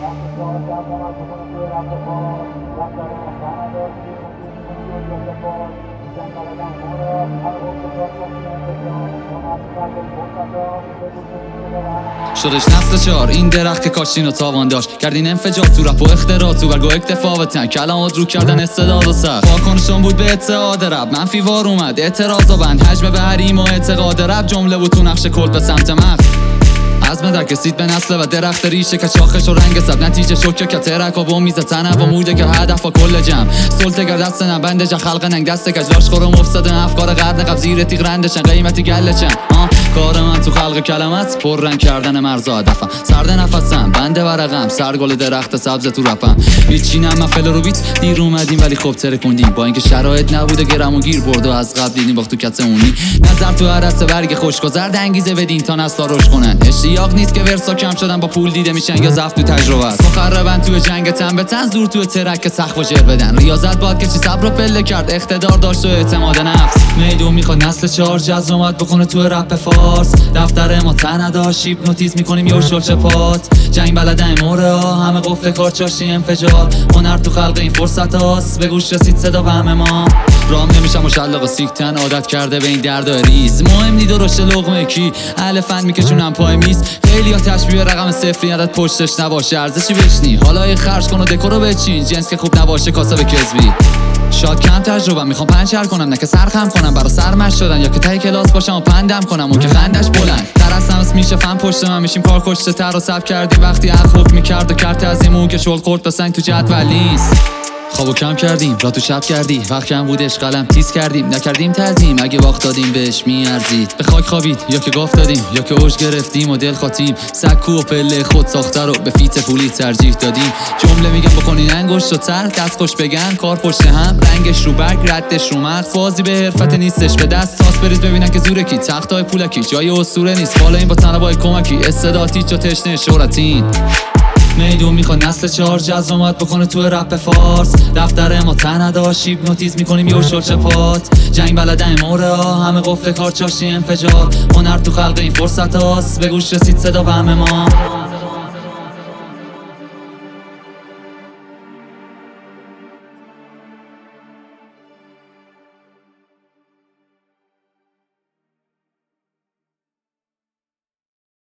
شدش نسل 4 این درخت که کاشتین و تاوان داشت، کردین انفجار تو رپ و اختراع، تو برگو اکتفا و تن کلمات رو کردن استعداد و سر واکنشون بود به اتحاد رپ، منفی وار اومد اعتراض و بند حجم به حریم و اعتقاد رپ، جمله بود تو نقش کلت به سمت مغز عزم در کسید به نسل و درخت ریشه که چاخش و رنگ سب نتیجه شکر که ترک و میز تنه و موده که هدف و کل جمع سلطه گر دست نبنده جا خلق ننگ دست کجلاش خورم افتاد افکار قرن قبل زیر تیغ رندشن قیمتی گلچن کار من تو خلق کلمت پر رنگ کردن مرز و هدفم سرد نفسم بنده ورقم سرگل درخت سبز تو رپم میچینم من فل رو بیت دیر اومدیم ولی خب ترکوندیم با اینکه شرایط نبوده گرم و گیر برد و از قبل دیدیم باخت تو کت اونی نظر تو عرصه برگ خوشگذر انگیزه بدین تا نسلا رشد کنن اشتیاق نیست که ورسا کم شدن با پول دیده میشن یا ضعف تو تجربه است مخربن تو جنگ تن به تن زور تو ترک سخت و جر بدن ریاضت باد که چی صبر و پله کرد اقتدار داشت و اعتماد نفس میدون میخواد نسل 4 جذب اومد بکنه تو رپ فارس دفتر ما تن داشت هیپنوتیزم میکنیم یه شل چپات جنگ بلدن موره ها همه قفل کار چاشتی انفجار هنر تو خلق این فرصت هاست به گوش رسید صدا و همه ما رام نمیشم مشلق و سیکتن عادت کرده به این درد و ریز مهم نی درشت لقمه کی اهل فن میکشونم پای میز خیلی ها تشبیه رقم صفری عدد پشتش نباشه ارزشی بشنی حالا یه خرج کن و دکورو بچین جنس که خوب نباشه کاسه به کذبی شاد کم تجربه میخوام پنچر کنم نه که سرخم کنم برا سرمش شدن یا که تای کلاس باشم و پندم کنم و که خندش بلند ترسم میشه فن پشت من میشیم کار کشته تر و سب کردی وقتی حق میکرد و کرد تزیمون که شغل خورد بسنگ تو جدول نیست خوابو کم کردیم را تو شب کردی وقت کم بودش قلم تیز کردیم نکردیم تعظیم اگه وقت دادیم بهش میارزید به خاک خوابید یا که گاف دادیم یا که اوج گرفتیم و دل خاطیم سکو و پله خود ساخته رو به فیت پولی ترجیح دادیم جمله میگم بکنین انگشت و تر دست خوش بگن کار پشت هم رنگش رو برگ ردش رو مرد فازی به حرفت نیستش به دست تاس برید ببینن که زوره کی تختای پولکی جای اسطوره نیست بالا این با تنوای کمکی استعدادی چو تشنه شهرتین میدون میخواد نسل 4 جذب اومد بکنه تو رپ فارس دفتر ما تن داشت هیپنوتیزم میکنیم یه شل چپات جنگ بلدن موره ها همه قفل کار چاشتی انفجار هنر تو خلق این فرصت هاست به گوش رسید صدا و همه ما